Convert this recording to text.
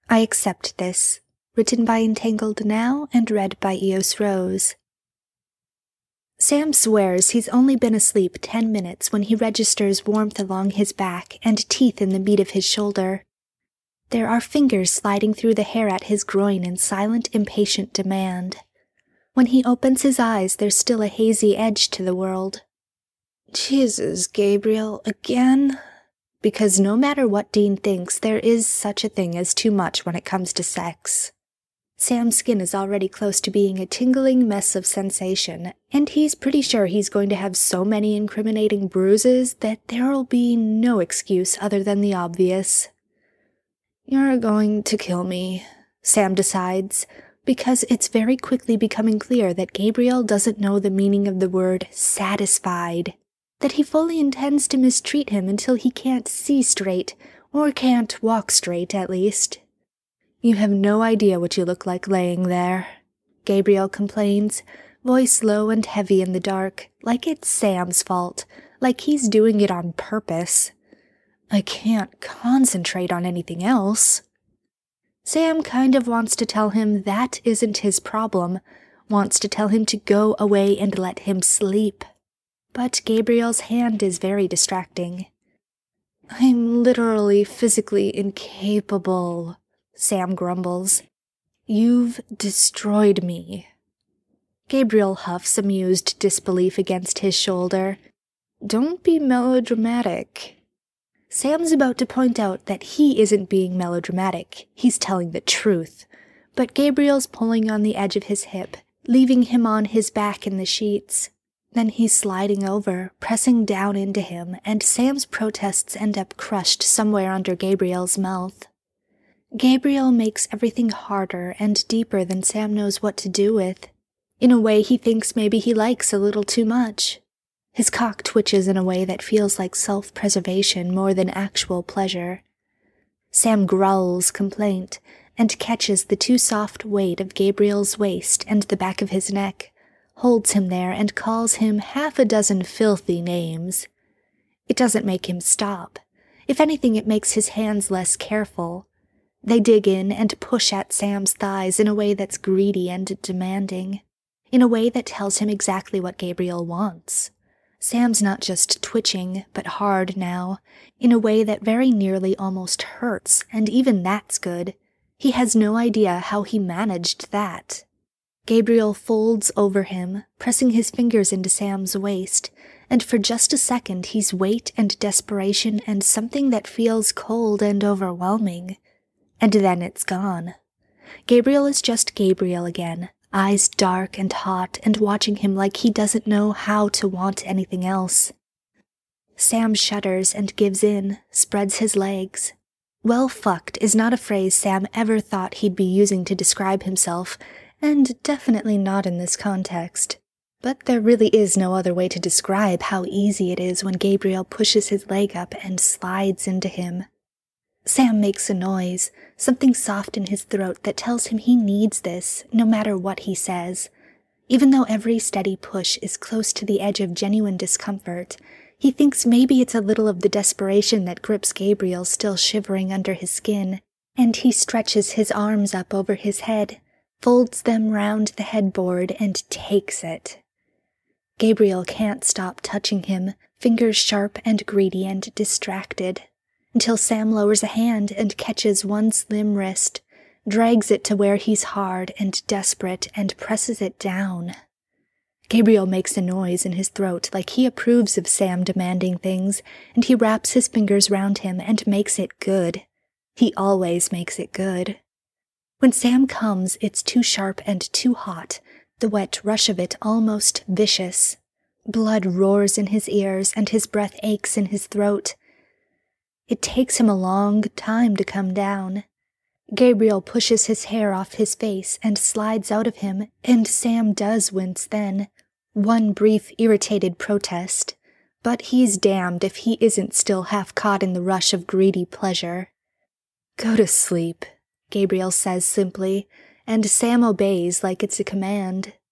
I Accept This, written by Entangled Now and read by Eos Rose. Sam swears he's only been asleep 10 minutes when he registers warmth along his back and teeth in the meat of his shoulder. There are fingers sliding through the hair at his groin in silent, impatient demand. When he opens his eyes, there's still a hazy edge to the world. Jesus, Gabriel, again? Because no matter what Dean thinks, there is such a thing as too much when it comes to sex. Sam's skin is already close to being a tingling mess of sensation, and he's pretty sure he's going to have so many incriminating bruises that there'll be no excuse other than the obvious. You're going to kill me, Sam decides, because it's very quickly becoming clear that Gabriel doesn't know the meaning of the word satisfied, that he fully intends to mistreat him until he can't see straight, or can't walk straight at least. You have no idea what you look like laying there, Gabriel complains, voice low and heavy in the dark, like it's Sam's fault, like he's doing it on purpose. I can't concentrate on anything else. Sam kind of wants to tell him that isn't his problem, wants to tell him to go away and let him sleep. But Gabriel's hand is very distracting. I'm literally physically incapable, Sam grumbles. You've destroyed me. Gabriel huffs amused disbelief against his shoulder. Don't be melodramatic. Sam's about to point out that he isn't being melodramatic, he's telling the truth, but Gabriel's pulling on the edge of his hip, leaving him on his back in the sheets. Then he's sliding over, pressing down into him, and Sam's protests end up crushed somewhere under Gabriel's mouth. Gabriel makes everything harder and deeper than Sam knows what to do with. In a way he thinks maybe he likes a little too much. His cock twitches in a way that feels like self-preservation more than actual pleasure. Sam growls complaint and catches the too soft weight of Gabriel's waist and the back of his neck, holds him there and calls him half a dozen filthy names. It doesn't make him stop. If anything, it makes his hands less careful. They dig in and push at Sam's thighs in a way that's greedy and demanding, in a way that tells him exactly what Gabriel wants. Sam's not just twitching, but hard now, in a way that very nearly almost hurts, and even that's good. He has no idea how he managed that. Gabriel folds over him, pressing his fingers into Sam's waist, and for just a second he's weight and desperation and something that feels cold and overwhelming. And then it's gone. Gabriel is just Gabriel again, eyes dark and hot and watching him like he doesn't know how to want anything else. Sam shudders and gives in, spreads his legs. Well fucked is not a phrase Sam ever thought he'd be using to describe himself, and definitely not in this context. But there really is no other way to describe how easy it is when Gabriel pushes his leg up and slides into him. Sam makes a noise, something soft in his throat that tells him he needs this, no matter what he says. Even though every steady push is close to the edge of genuine discomfort, he thinks maybe it's a little of the desperation that grips Gabriel still shivering under his skin, and he stretches his arms up over his head, folds them round the headboard, and takes it. Gabriel can't stop touching him, fingers sharp and greedy and distracted, until Sam lowers a hand and catches one slim wrist, drags it to where he's hard and desperate, and presses it down. Gabriel makes a noise in his throat like he approves of Sam demanding things, and he wraps his fingers round him and makes it good. He always makes it good. When Sam comes, it's too sharp and too hot, the wet rush of it almost vicious. Blood roars in his ears and his breath aches in his throat. It takes him a long time to come down. Gabriel pushes his hair off his face and slides out of him, and Sam does wince then. One brief, irritated protest. But he's damned if he isn't still half caught in the rush of greedy pleasure. Go to sleep, Gabriel says simply, and Sam obeys like it's a command.